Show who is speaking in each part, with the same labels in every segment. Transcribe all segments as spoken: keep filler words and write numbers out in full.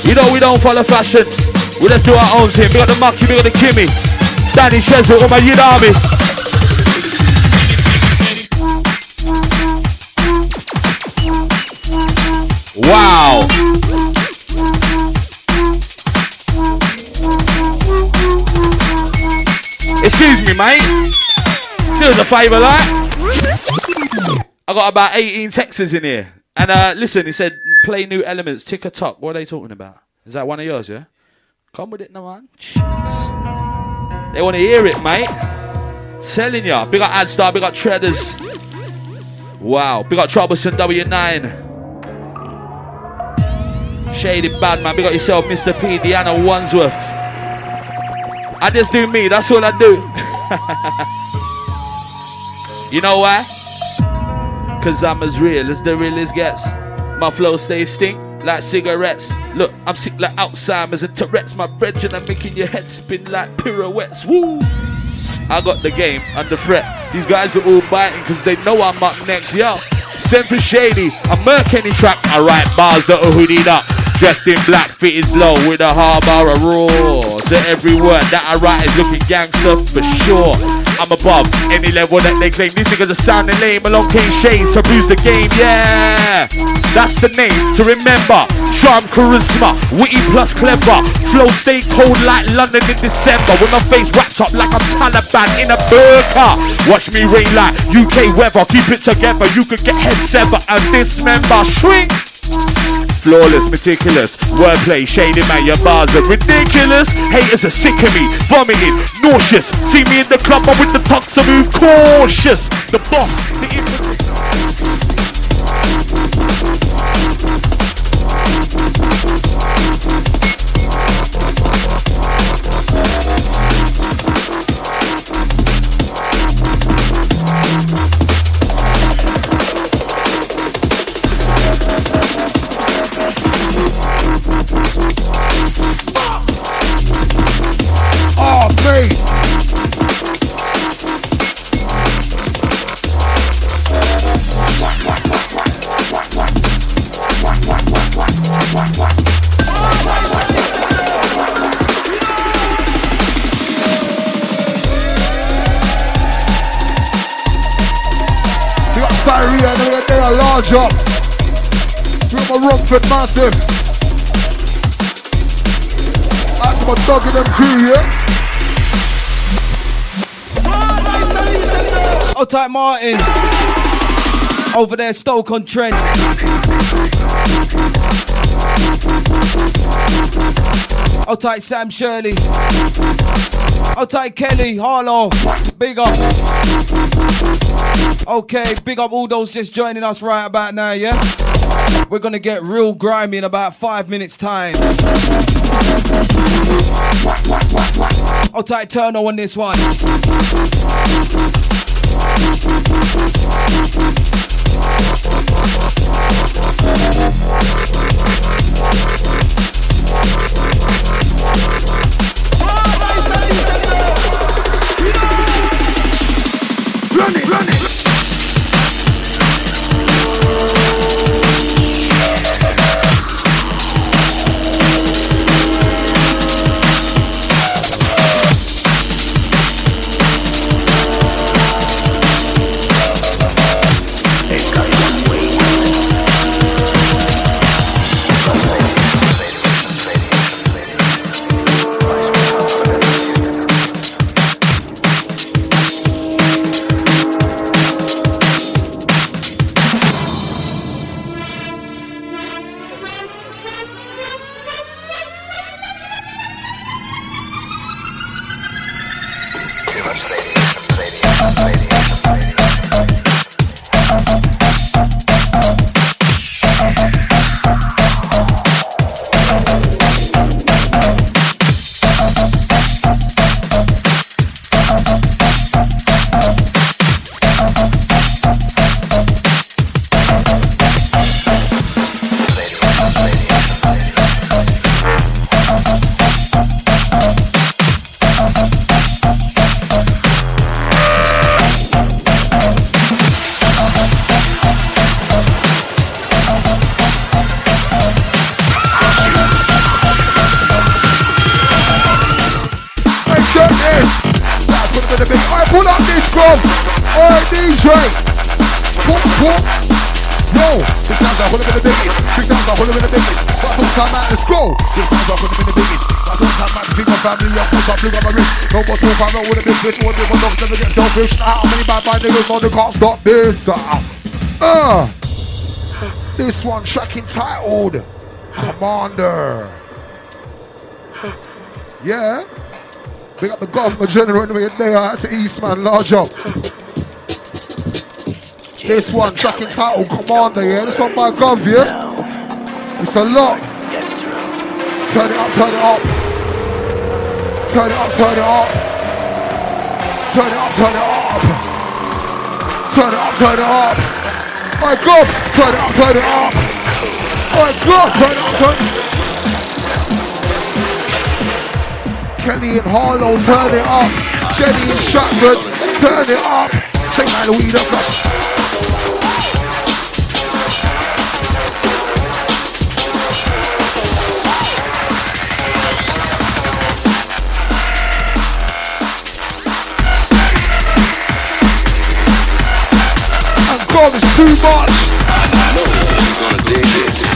Speaker 1: You know we don't follow fashion. We just do our own thing. We got the Mucky, we got the Kimmy, Danny Chesil, all my Yin Army. Wow. Excuse me, mate. Do us a favour, like. I got about eighteen texts in here. And uh, listen, he said, play New Elements, tick a tock. What are they talking about? Is that one of yours, yeah? Come with it, no man. Jeez. They want to hear it, mate. Selling ya. Big up Adstar, big up Treaders. Wow. Big up Troublesome W nine. Shady Badman. Big up yourself, Mister P, Deanna Wandsworth. I just do me, that's all I do. You know why? Cause I'm as real as the realest gets. My flow stays stink like cigarettes. Look, I'm sick like Alzheimer's and Tourette's. My brethren are making your head spin like pirouettes. Woo! I got the game under threat. These guys are all biting cause they know I'm up next. Yo, send for Shady. I murk any track. I write bars that are hoodied up. Dressed in black, fitted low with a hard bar of raw. So every word that I write is looking gangster for sure. I'm above any level that they claim. These niggas are sounding lame. Along came Shades to bruise the game, yeah. That's the name to remember. Charm, charisma, witty plus clever. Flow stay cold like London in December. With my face wrapped up like I'm Taliban in a burqa. Watch me rain like U K weather. Keep it together, you could get head sever and dismember. Shrink. Flawless, meticulous, wordplay, shady man, your bars are ridiculous. Haters are sick of me, vomiting, nauseous. See me in the club, but with the tux I move cautious. The boss, the infantry. Large up through my Rockford massive. That's my dog and them crew, yeah.
Speaker 2: Old type Martin over there, Stoke on Trent. Old type Sam Shirley. Old type Kelly Harlow. Big up. Okay, big up all those just joining us right about now, yeah? We're gonna get real grimy in about five minutes time. I'll take Turno on this one.
Speaker 3: Run it, run it. pull up this club. Alright, D J. Pop, pop. Yo, this time's I wanna be the biggest. Big times I wanna be the biggest. But sometime out, let's go. This time's I wanna be the biggest. But sometime out, think my family up, push up, bring up my wrist. No more talk, I'm not with a big fish. One different dogs never get selfish. How many bad bad niggas know they can't stop this? Ah, uh, this one track entitled Commander. Yeah. Big up the government general anyway. They are to Eastman, large up. This one, track entitled Commander, yeah? This one by Gov, yeah? It's a lot. Turn it up, turn it up. Turn it up, turn it up. Turn it up, turn it up. Turn it up, turn it up. My God, turn it up, turn it up. My God, turn it up, turn it up. Kelly and Harlow, turn it up. Jenny and Stratford, turn it up. Take my weed up, up. God, it's too much. I know you're gonna dig this.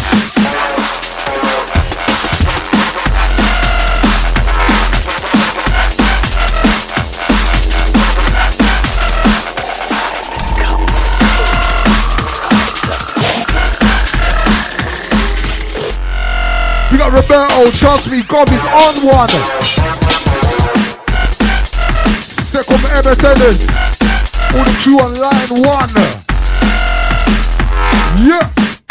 Speaker 3: We got Roberto, trust me, God is on one. Second M S N's, all the crew on line one. Yeah.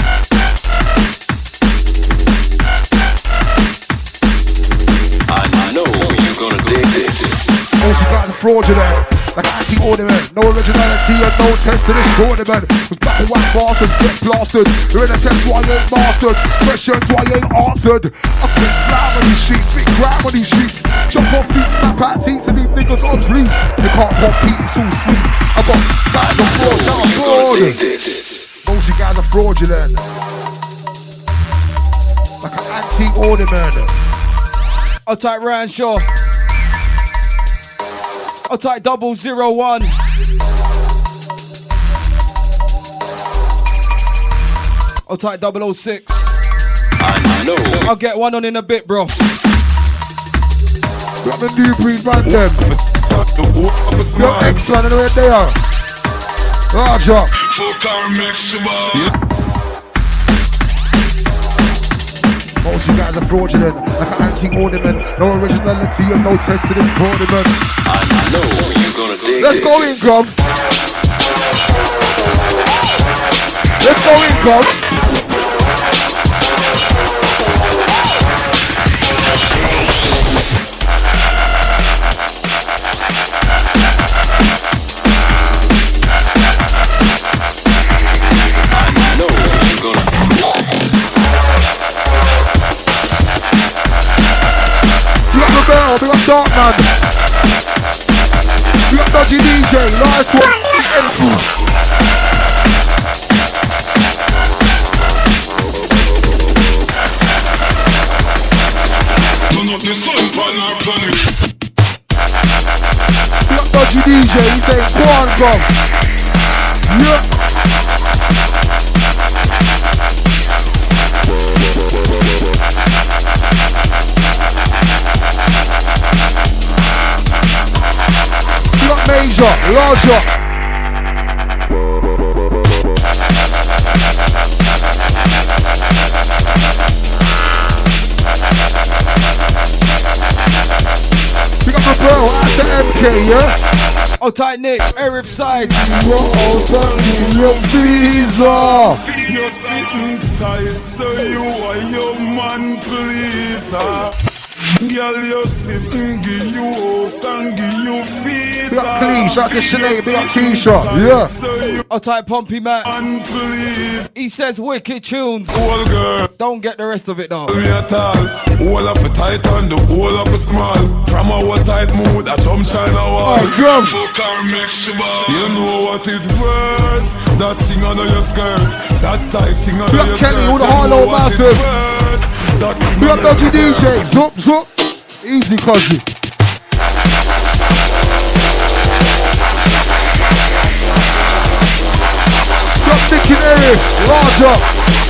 Speaker 3: I know you're gonna dig this. Oh, she got the fraudulent, like anti-ornament. No originality and no test to this tournament. Cause black and white bastards get blasted. You're in a test why you ain't mastered. Questions why you ain't answered. I spit slam on these streets, spit grime on these streets. Jump off feet, snap at teeth, and leave niggas on sleep. They can't compete, it's all sweet. I got back and forth, now I'm fraud. Most you guys are fraudulent. Like an anti-ornament.
Speaker 2: I'll type Ryan Shaw. I'll type double zero one. I'll type double oh six.
Speaker 3: I know.
Speaker 2: I'll get one on in a bit, bro.
Speaker 3: Got the new breed man them. Your ex-man and where they are. Large up. Most you guys are fraudulent, like an anti-ornament. No originality and no test to this tournament. I know you're gonna dig Let's this. Go in, Grub. Let's go in, Grub. Bell, we got Dark Man. We got Dodgy D J, last one. We got Dodgy D J, he saying, go on, come. Yeah. Major, larger. We got my bro at the M K, yeah?
Speaker 2: Oh, tight Nick, Arab side.
Speaker 3: You're also in your visa.
Speaker 4: You're sitting tight, so you are your man, please. Girl, you're sitting, give you house and give you visa.
Speaker 3: Big up Clean, shout out to Sinead, big up T-shirt, yeah.
Speaker 2: I'll type Pompey Matt. He says wicked tunes.
Speaker 4: Whole girl.
Speaker 2: Don't get the rest of it though.
Speaker 4: Me at all. All of a tight and the whole of a small. From our tight mood, I jump shine a wall.
Speaker 3: Oh, girl.
Speaker 4: Fuck our mix, you know what it worth. That thing under your skirt. That tight thing under your skirt.
Speaker 3: Kelly, all the Harlow massive. We got Dodgy D J, zup, zup. Easy, cuzzy. Nicky Eric, large up.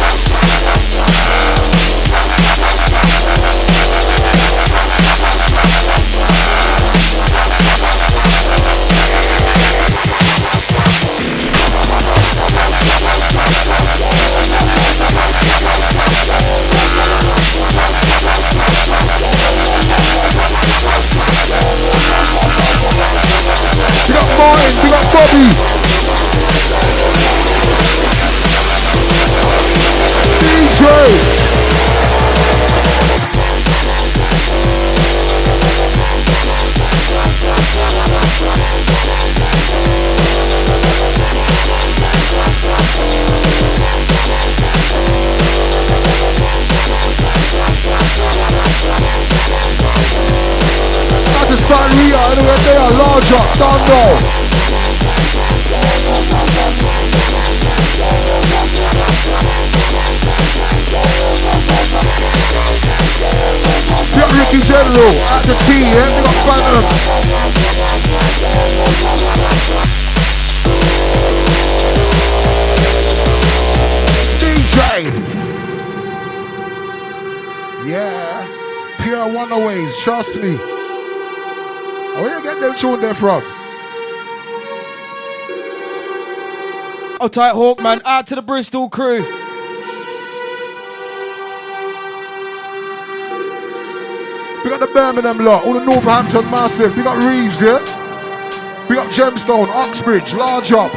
Speaker 3: We got Martin, we got Bobby. D J. That's a Sanria, anyway, they are larger, don't know. We got Ricky General at the T, yeah? We got Phantom. D J. Yeah. Pure Wonderways, trust me. Where you get them tune there from?
Speaker 2: Oh, tight Hawk, man. Out to the Bristol crew.
Speaker 3: We got the Birmingham lot, all the Northampton massive. We got Reeves, yeah? We got Gemstone, Oxbridge, large up.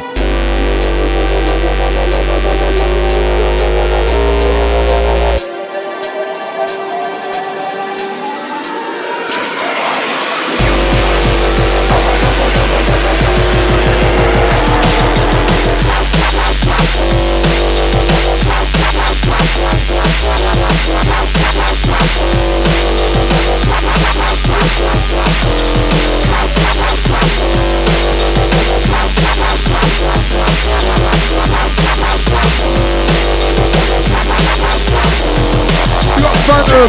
Speaker 3: Phantom.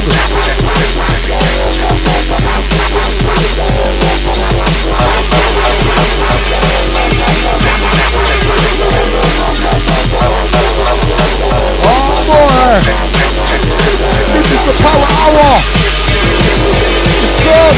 Speaker 3: Oh boy, this is the power hour. It's good.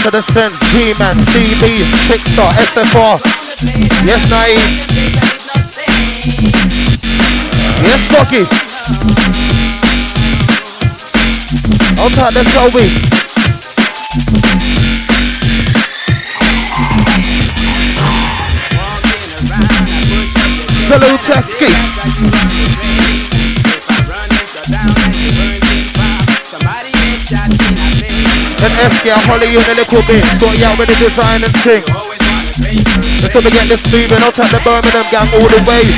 Speaker 3: to the sense, G-Man, C B, Pixar, S F R. Yes, Naeem. Yes, Bucky. On top, let's go, we. Salute, Teski. And S K, I'll holly you in a little bit. Sort you out with the design and thing. Let's hope we get this moving. I'll take the Birmingham gang all the way.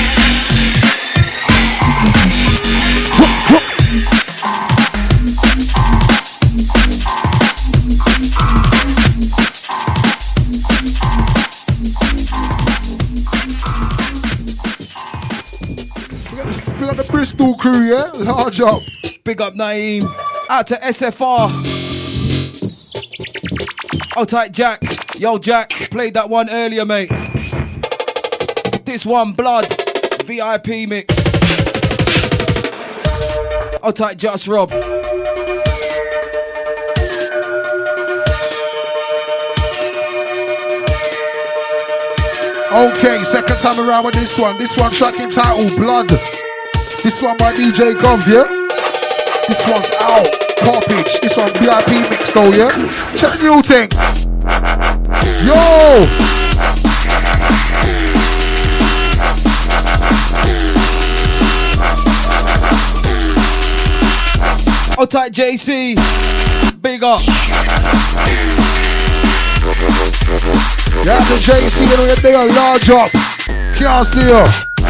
Speaker 3: Big up the Bristol crew, yeah? Large up.
Speaker 2: Big up Naeem. Out to S F R. Oh, tight Jack. Yo, Jack. Played that one earlier, mate. This one, Blood. V I P mix. Oh, tight Just Rob.
Speaker 3: Okay, second time around with this one. This one track entitled Blood. This one by D J Gov, yeah? This one's out. Carpage. This one V I P mix though, yeah? Check the new thing. Yo!
Speaker 2: Oh, tight J C. Big up.
Speaker 3: Yeah, the J C, you know, they are large up. Can't see you.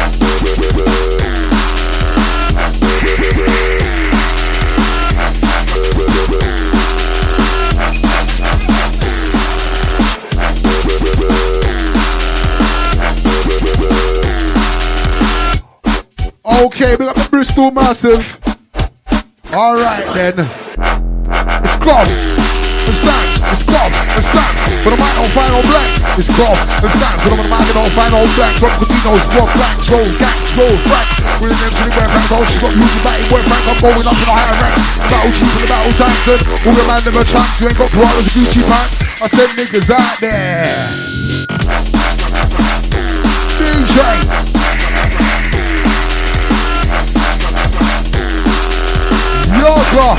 Speaker 3: Okay, we got the Bristol Massive. Alright then. It's Club. It's Stamps. It's Club. It's Stamps. But the mic don't find no blanks. It's Club. It's Stamps. But the mic don't find no blanks. Rock casinos, rock blanks, roll gangs, roll franks. With the names to the web ranks. Oh, she got used to batting web rank. I'm going up to the higher ranks. Battle chief in the battle tanks. And all the man never chance. You ain't got Piranha's Gucci pants. I said niggas out there. D J. Yoga.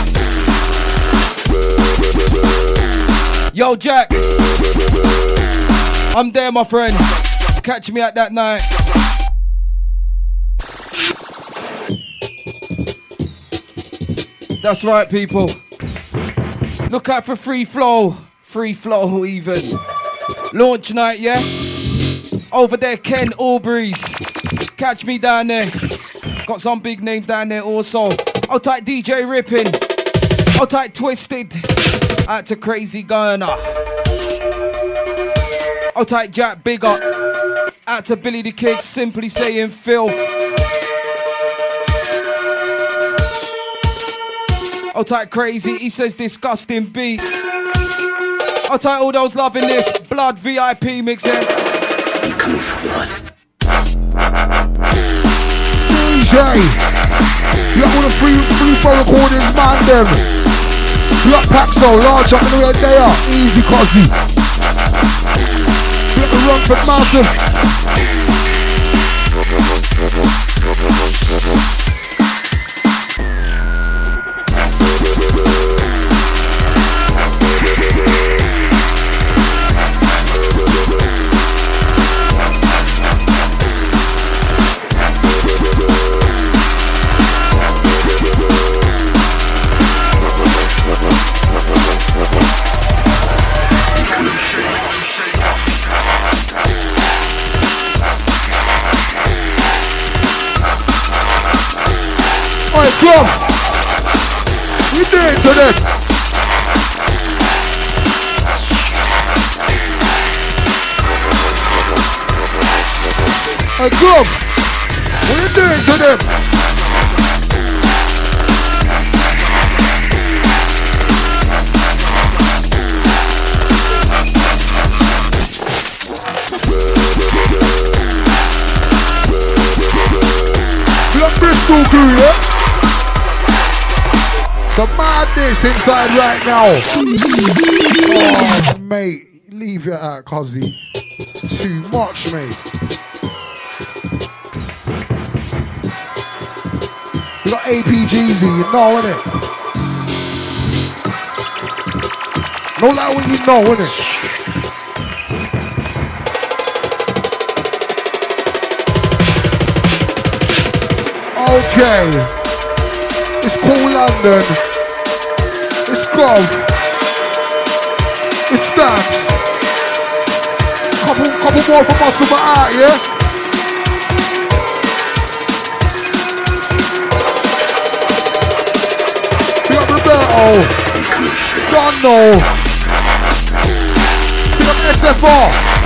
Speaker 2: Yo, Jack. I'm there, my friend. Catch me at that night. That's right, people. Look out for Free Flow. Free Flow, even. Launch night, yeah? Over there, Ken Aubrey's. Catch me down there. Got some big names down there also. Oh, tight D J Rippin'. Oh, tight Twisted. Out to Crazy Gurner. Oh, tight Jack, big up. Out to Billy the Kid, simply saying filth. Oh, tight Crazy, he says disgusting beat. Oh, tight all those loving this. Blood V I P mix here.
Speaker 3: D J. You got all the free, free flow recordings, man, them. Block pack so large up in the way they are. Easy, Cosy. Get the Rumford Mountain. Club. We did it to them. Hey, club. We did it to them. Black Bristol crew, yeah? Some madness inside right now. Oh, mate, leave it at Cozzy. It's too much, mate. We got A P G Z, you know, innit? Don't lie when you know, innit? Okay. It's cool London. It's Grove. It's Stamps. Couple, couple more from us over out, yeah? We got Roberto. Dono. We got S F R.